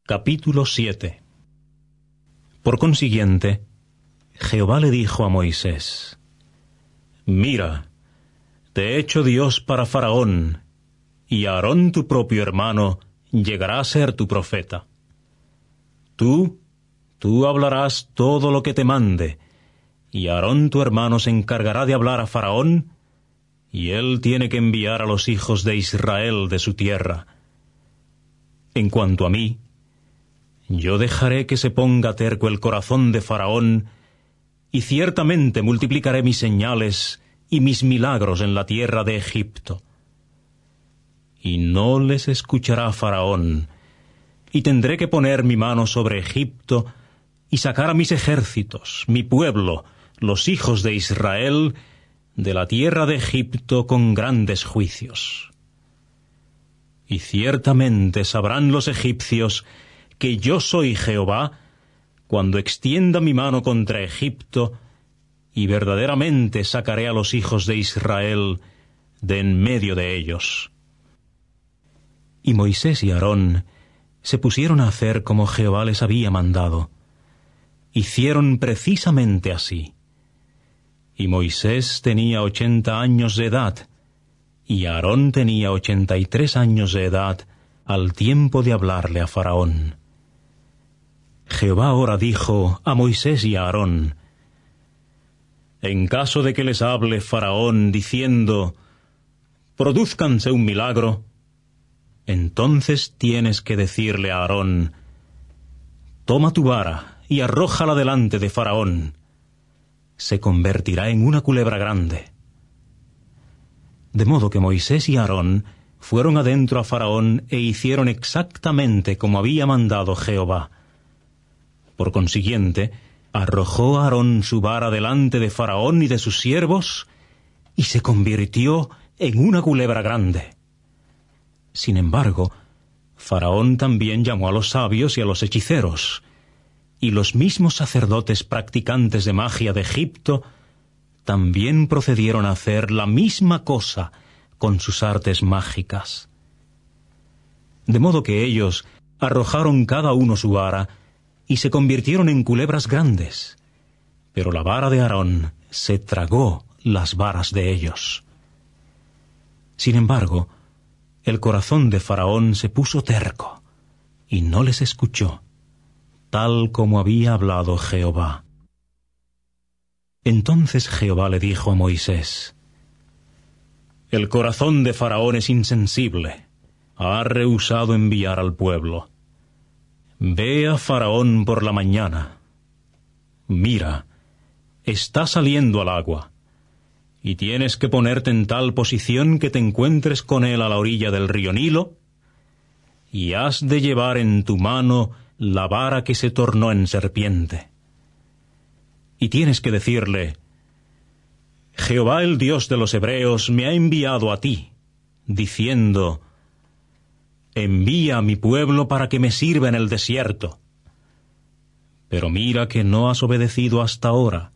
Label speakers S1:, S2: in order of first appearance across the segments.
S1: Capítulo 7. Por consiguiente, Jehová le dijo a Moisés: Mira, te he hecho Dios para Faraón, y Aarón tu propio hermano llegará a ser tu profeta. Tú hablarás todo lo que te mande, y Aarón tu hermano se encargará de hablar a Faraón, y él tiene que enviar a los hijos de Israel de su tierra. En cuanto a mí, yo dejaré que se ponga terco el corazón de Faraón, y ciertamente multiplicaré mis señales y mis milagros en la tierra de Egipto. Y no les escuchará Faraón, y tendré que poner mi mano sobre Egipto, y sacar a mis ejércitos, mi pueblo, los hijos de Israel, de la tierra de Egipto con grandes juicios. Y ciertamente sabrán los egipcios que yo soy Jehová, cuando extienda mi mano contra Egipto, y verdaderamente sacaré a los hijos de Israel de en medio de ellos. Y Moisés y Aarón se pusieron a hacer como Jehová les había mandado. Hicieron precisamente así. Y Moisés tenía 80 años de edad, y Aarón tenía 83 años de edad al tiempo de hablarle a Faraón. Jehová ahora dijo a Moisés y a Aarón: En caso de que les hable Faraón diciendo: Produzcanse un milagro, entonces tienes que decirle a Aarón: Toma tu vara y arrójala delante de Faraón. Se convertirá en una culebra grande. De modo que Moisés y Aarón fueron adentro a Faraón e hicieron exactamente como había mandado Jehová. Por consiguiente, arrojó Aarón su vara delante de Faraón y de sus siervos, y se convirtió en una culebra grande. Sin embargo, Faraón también llamó a los sabios y a los hechiceros, y los mismos sacerdotes practicantes de magia de Egipto también procedieron a hacer la misma cosa con sus artes mágicas. De modo que ellos arrojaron cada uno su vara, y se convirtieron en culebras grandes, pero la vara de Aarón se tragó las varas de ellos. Sin embargo, el corazón de Faraón se puso terco, y no les escuchó, tal como había hablado Jehová. Entonces Jehová le dijo a Moisés: El corazón de Faraón es insensible, ha rehusado enviar al pueblo. Ve a Faraón por la mañana. Mira, está saliendo al agua, y tienes que ponerte en tal posición que te encuentres con él a la orilla del río Nilo, y has de llevar en tu mano la vara que se tornó en serpiente. Y tienes que decirle: Jehová el Dios de los hebreos me ha enviado a ti, diciendo: Envía a mi pueblo para que me sirva en el desierto. Pero mira que no has obedecido hasta ahora.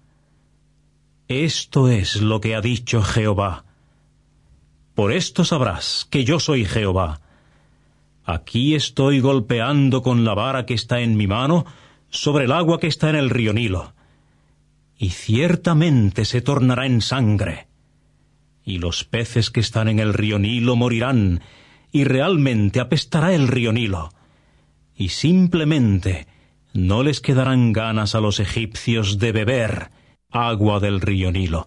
S1: Esto es lo que ha dicho Jehová. Por esto sabrás que yo soy Jehová. Aquí estoy golpeando con la vara que está en mi mano sobre el agua que está en el río Nilo, y ciertamente se tornará en sangre, y los peces que están en el río Nilo morirán, y realmente apestará el río Nilo, y simplemente no les quedarán ganas a los egipcios de beber agua del río Nilo.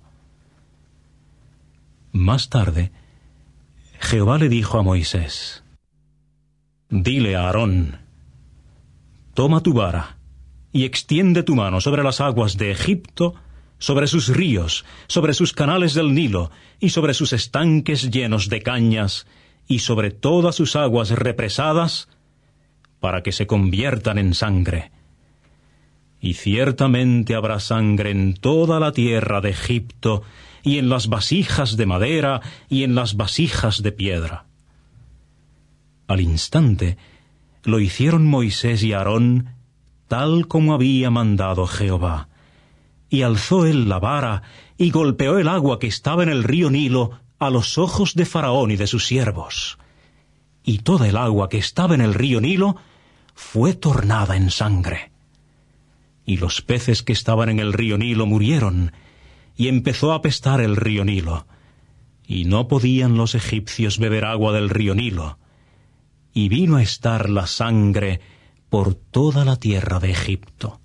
S1: Más tarde, Jehová le dijo a Moisés: Dile a Aarón: Toma tu vara y extiende tu mano sobre las aguas de Egipto, sobre sus ríos, sobre sus canales del Nilo, y sobre sus estanques llenos de cañas, y sobre todas sus aguas represadas, para que se conviertan en sangre. Y ciertamente habrá sangre en toda la tierra de Egipto, y en las vasijas de madera, y en las vasijas de piedra. Al instante lo hicieron Moisés y Aarón, tal como había mandado Jehová. Y alzó él la vara, y golpeó el agua que estaba en el río Nilo a los ojos de Faraón y de sus siervos. Y toda el agua que estaba en el río Nilo fue tornada en sangre. Y los peces que estaban en el río Nilo murieron, y empezó a apestar el río Nilo, y no podían los egipcios beber agua del río Nilo, y vino a estar la sangre por toda la tierra de Egipto.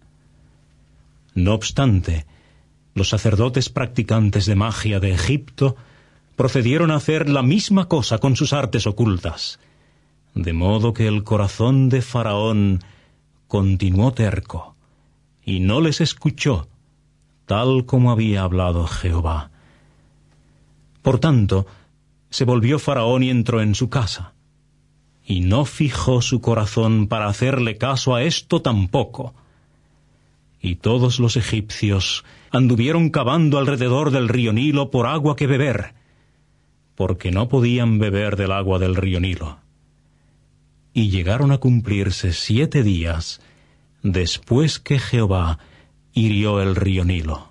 S1: No obstante, los sacerdotes practicantes de magia de Egipto procedieron a hacer la misma cosa con sus artes ocultas, de modo que el corazón de Faraón continuó terco, y no les escuchó, tal como había hablado Jehová. Por tanto, se volvió Faraón y entró en su casa, y no fijó su corazón para hacerle caso a esto tampoco. Y todos los egipcios anduvieron cavando alrededor del río Nilo por agua que beber, porque no podían beber del agua del río Nilo. Y llegaron a cumplirse 7 días después que Jehová hirió el río Nilo.